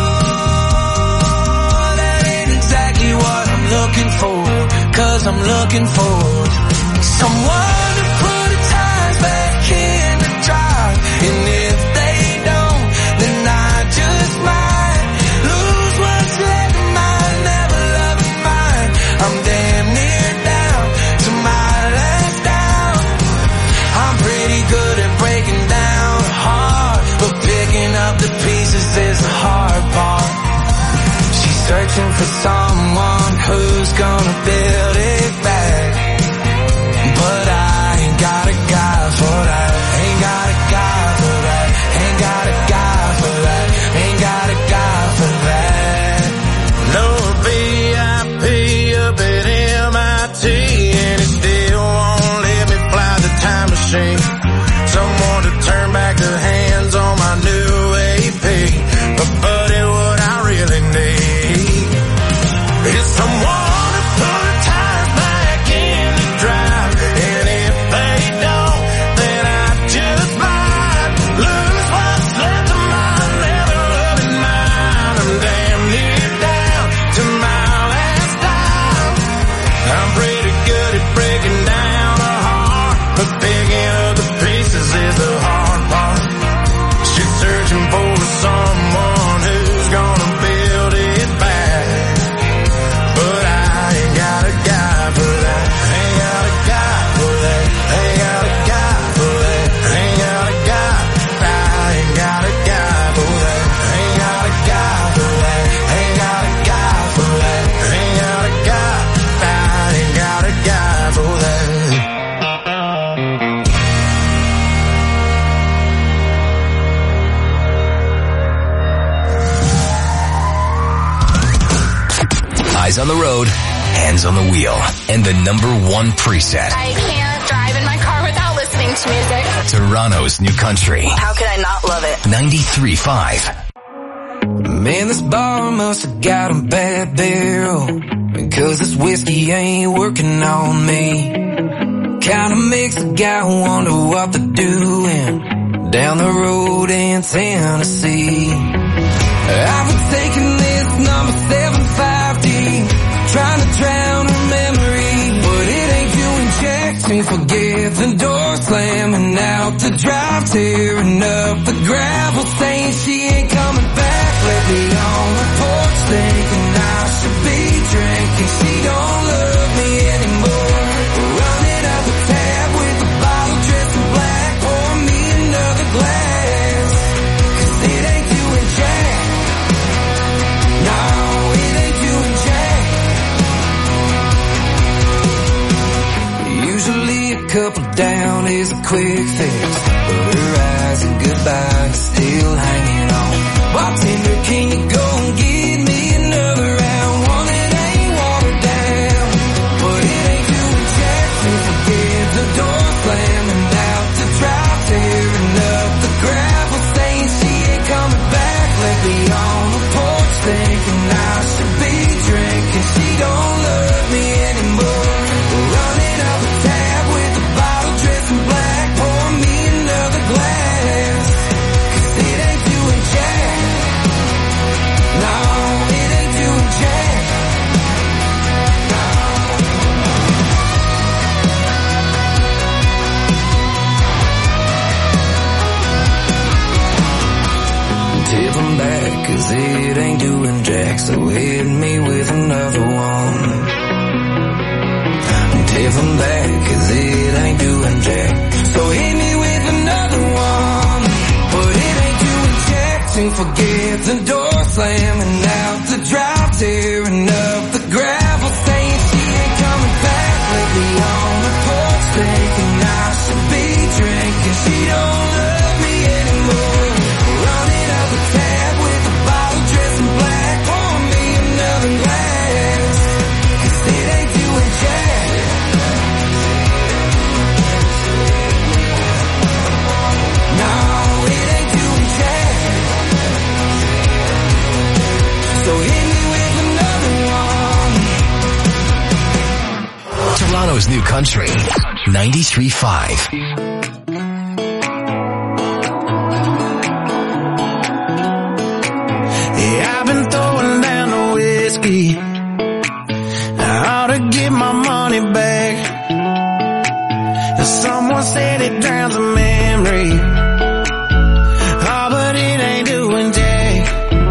that ain't exactly what I'm looking for, 'cause I'm looking for someone to put the tires back in the drive. And if they don't, then I just might lose what's left of mine, never loving mine. I'm damn near down to my last down. I'm pretty good at breaking down hard, but picking up the pieces is the hard part. She's searching for someone who's gonna build it back, but I ain't got a guy for that. Ain't got a guy for that. Ain't got a guy for that. Ain't got a guy for that. No VIP up at MIT, and it still won't let me fly the time machine. Someone to turn back the hands on my new AP. But buddy, what I really need is someone to put the tires back in the drive. And if they don't, then I just might lose what's left of my never loving mine. I'm damn near down to my last dime. I'm pretty good at breaking down a heart, but picking up the pieces is the hard part. She's searching for someone who's gonna build it back, but I ain't got a guy for that. Ain't got a guy for that. Ain't got a guy for that. Ain't got a guy. I ain't got a guy for that. Ain't got a guy for that. Ain't got a guy for that. Ain't got a guy. I ain't got a guy for that. Eyes on the road, hands on the wheel, and the #1 preset. I can't drive in my car without listening to music. Toronto's New Country. How could I not love it? 93.5. Man, this bar must have got a bad barrel, because this whiskey ain't working on me. Kinda makes a guy wonder what they're doing down the road in Tennessee. I've been taking this number 750, trying to drown her memory, but it ain't doing jack to forget the door slamming out the drive, tearing up the gravel, saying she ain't coming back. Let me on the porch thinking I should be drinking. She don't love me anymore. Running up a tab with a bottle dressed in black. Pour me another glass, 'cause it ain't doing jack. No, it ain't doing jack. Usually a couple down is a quick fix, but her eyes and goodbye is still hanging on. Bartender, can you go and give me another round? One that ain't watered down, but it ain't doing jack to forget the door slamming out the drive, tearing up the gravel, saying she ain't coming back. Let me on the porch thinking I should be drinking. She don't love me anymore. Running up a tab with a bottle dressed in black. Pour me another glass, 'cause it ain't doing jack. No, it ain't doing jack. Tip 'em back, 'cause it ain't doing jack, so hit me with another one. Tip 'em back, 'cause it ain't doing jack, so hit me with another one. But it ain't doing jack to forget the door slamming out the drive, tearing up the gravel, saying she ain't coming back. Let me on the porch thinking I should be drinking. She don't love me anymore. Running up a tab with a bottle dressed in black. Toronto's new country. 93.5. Yeah, I've been throwing down the whiskey. I ought to get my money back. Someone said it drowns a memory. Oh, but it ain't doing jack.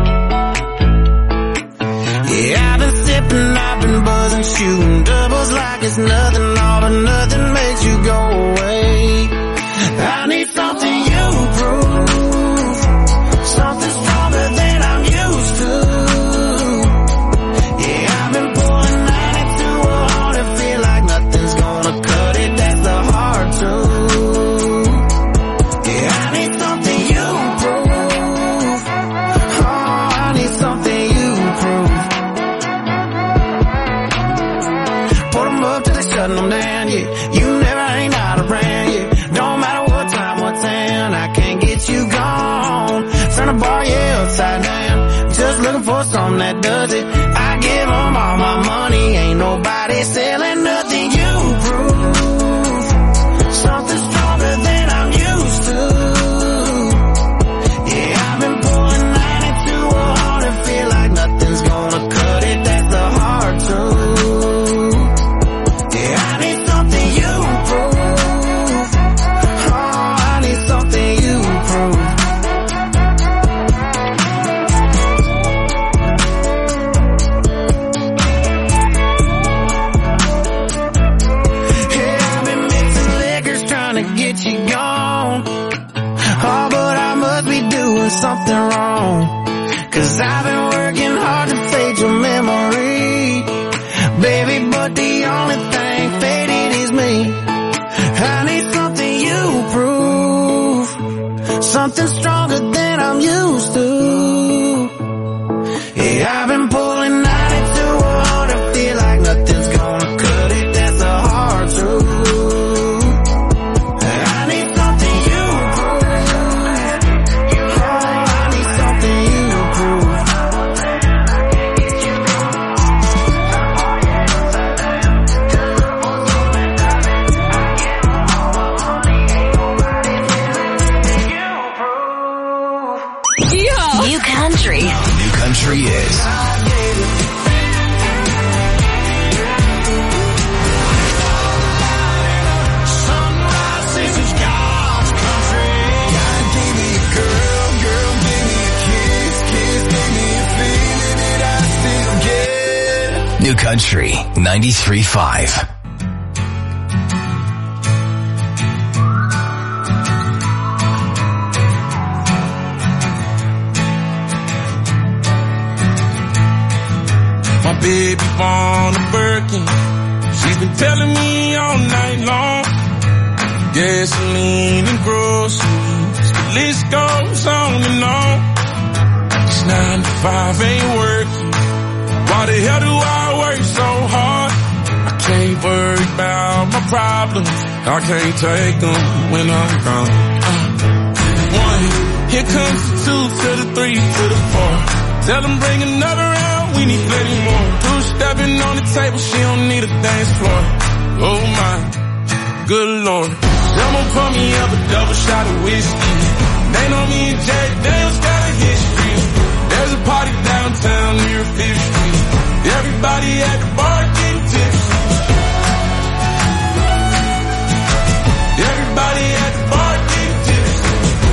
Yeah, I've been sipping, I've been buzzing, shooting doubles like it's nothing. All but nothing makes you go away. I need something you prove. Something stronger than I'm used to. Yeah, I've been pouring 92 hard and feel like nothing's gonna cut it. That's the hard truth. Yeah, I need something you prove. Oh, I need something you prove. Put them up till they shutting them down, yeah. You never ain't out around, yeah. Don't matter what time, what town, I can't get you gone. Turn the bar, yeah, upside down. Just looking for something that does it. I give them all my money. Ain't nobody selling nothing. You prove something stronger than I'm used to. Yeah, I've been pouring 92 hard and feel like nothing's gonna cut it. That's the hard truth. Yeah, I need something you prove. Oh, I need something you prove. Get you gone. Oh, but I must be doing something wrong. 'Cause I've been working hard to fade your memory, baby, but the only thing faded is me. I need something you prove. Something stronger than I'm used to. Yeah, I've been pulling 92 hard and feel like nothing's gonna cut it. That's the hard truth. New country is New Country 93.5. Baby born a Birkin. She's been telling me all night long. Gasoline and groceries, the list goes on and on. This 9 to 5 ain't working. Why the hell do I work so hard? I can't worry about my problems. I can't take them when I'm gone. 1, here comes the 2 to the 3 to the 4. Tell them bring another round. We need plenty more. 2 stepping on the table, she don't need a dance floor. Oh my, good lord. Someone pour me up a double shot of whiskey. They know me and Jack Daniels got a history. There's a party downtown near 5th Street. Everybody at the bar getting tipsy. Everybody at the bar getting tipsy.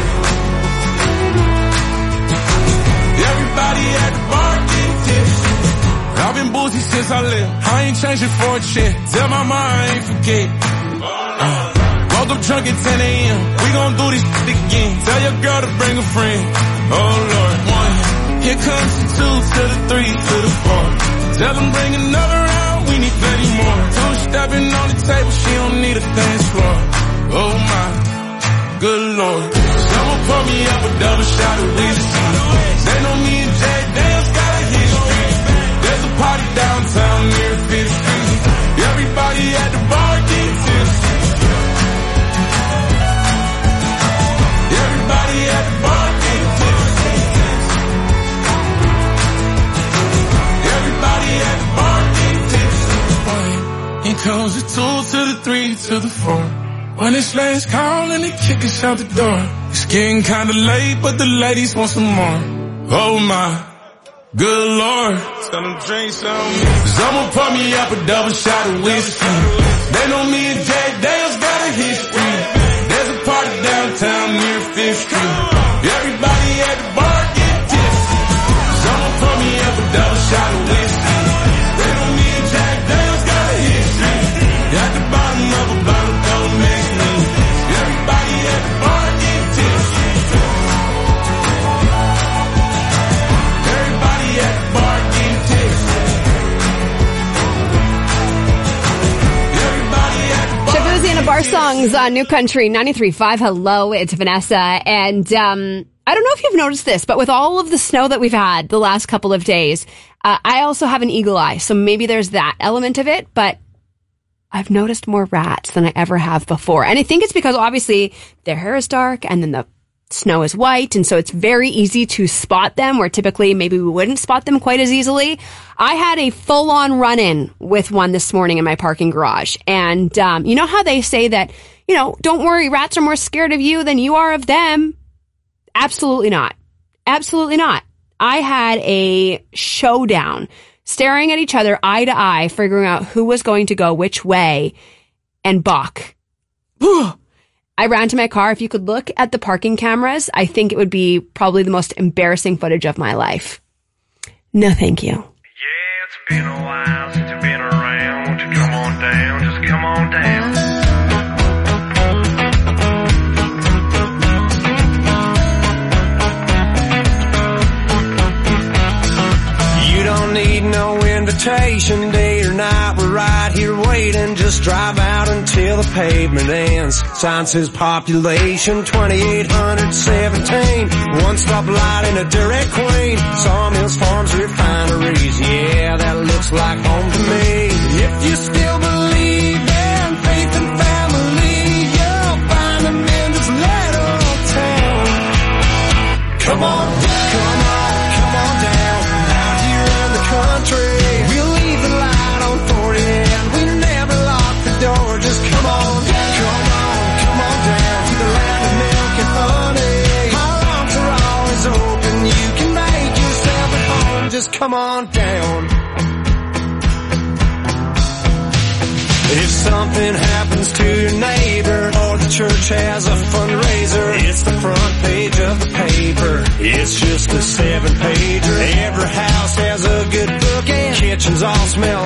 Everybody at the bar getting tipsy. I've been boozy since I left. I ain't changing for a check. Tell my mom I ain't forget. Woke up drunk at 10 a.m. We gon' do this again. Tell your girl to bring a friend. Oh Lord. 1, here comes the 2 to the 3 to the 4. Tell them bring another round. We need plenty more. 2 stepping on the table. She don't need a dance floor. Oh my, good lord. Someone pour me up a double shot of whiskey. They know me and Jack Daniels got a history. There's a party downtown near 5th Street. Everybody at the bar getting tipsy. Everybody at the bar getting tipsy. Everybody at the bar getting tipsy. Here comes the 2 to to the floor. When it's last call and they kick us out the door. It's getting kinda late, but the ladies want some more. Oh my, good Lord. Tell them drink some. Someone pour me up a double shot of whiskey. They know me and Jack Dale's got a history. There's a party downtown near 5th Street. Everybody at the bar get tipsy. Someone pour me up a double shot of whiskey. They know me and Jack Dale's got a history. At the bottom of a bottle, don't make me. Everybody at the bar get tipsy. Everybody at the bar get tipsy. Everybody at the bar. Shabuzi and a Bar Songs on New Country 93.5. Hello, it's Vanessa. And I don't know if you've noticed this, but with all of the snow that we've had the last couple of days, I also have an eagle eye. So maybe there's that element of it, but I've noticed more rats than I ever have before. And I think it's because obviously their hair is dark and then the snow is white. And so it's very easy to spot them where typically maybe we wouldn't spot them quite as easily. I had a full-on run-in with one this morning in my parking garage. And you know how they say that, you know, don't worry, rats are more scared of you than you are of them? Absolutely not. Absolutely not. I had a showdown, staring at each other eye to eye, figuring out who was going to go which way, and balk. I ran to my car. If you could look at the parking cameras, I think it would be probably the most embarrassing footage of my life. No, thank you. Yeah, it's been a while since you've been around. Won't you come on down? Just come on down. You don't need no invitation, day or night. We're right here waiting. Just drive out until the pavement ends. Sign says population 2817. One stop light in a Dairy Queen. Sawmills, farms, refineries. Yeah, that looks like home to me. If you still believe in faith and family, you'll find them in this little town. Come on down, come on down. Out here in the country, we'll leave the light on for you, and we never lock the door. Just come on down, come on down to the land of milk and honey. Our arms are always open. You can make yourself at home. Just come on down. If something happens to your neighbor or the church has a fundraiser, it's the front page of the paper. It's just a 7-pager. Every house has a good book and kitchens all smell